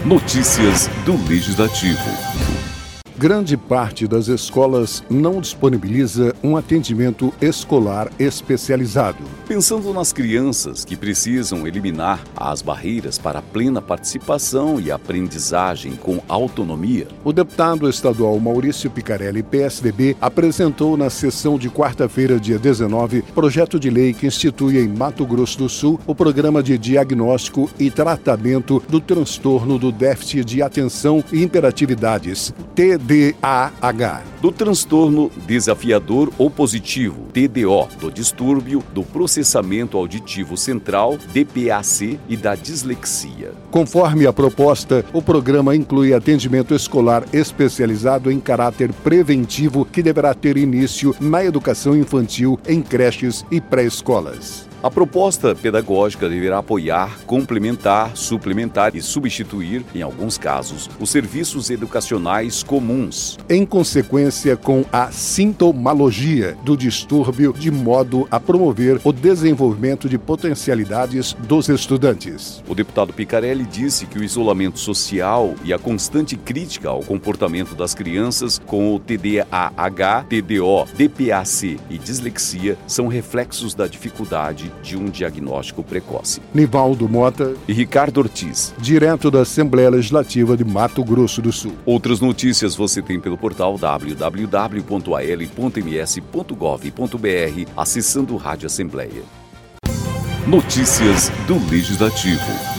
Notícias do Legislativo. Grande parte das escolas não disponibiliza um atendimento escolar especializado. Pensando nas crianças que precisam eliminar as barreiras para a plena participação e aprendizagem com autonomia, o deputado estadual Maurício Picarelli, PSDB, apresentou na sessão de quarta-feira, dia 19, projeto de lei que institui em Mato Grosso do Sul o Programa de Diagnóstico e Tratamento do Transtorno do Déficit de Atenção e Hiperatividades, TDAH. Do transtorno desafiador opositivo, TDO, do distúrbio do processamento auditivo central, DPAC, e da dislexia. Conforme a proposta, o programa inclui atendimento escolar especializado em caráter preventivo que deverá ter início na educação infantil em creches e pré-escolas. A proposta pedagógica deverá apoiar, complementar, suplementar e substituir, em alguns casos, os serviços educacionais comuns. Em consequência com a sintomologia do distúrbio, de modo a promover o desenvolvimento de potencialidades dos estudantes. O deputado Picarelli disse que o isolamento social e a constante crítica ao comportamento das crianças com o TDAH, TDO, DPAC e dislexia são reflexos da dificuldade de um diagnóstico precoce. Nivaldo Mota e Ricardo Ortiz, direto da Assembleia Legislativa de Mato Grosso do Sul. Outras notícias você tem pelo portal www.al.ms.gov.br, acessando Rádio Assembleia. Notícias do Legislativo.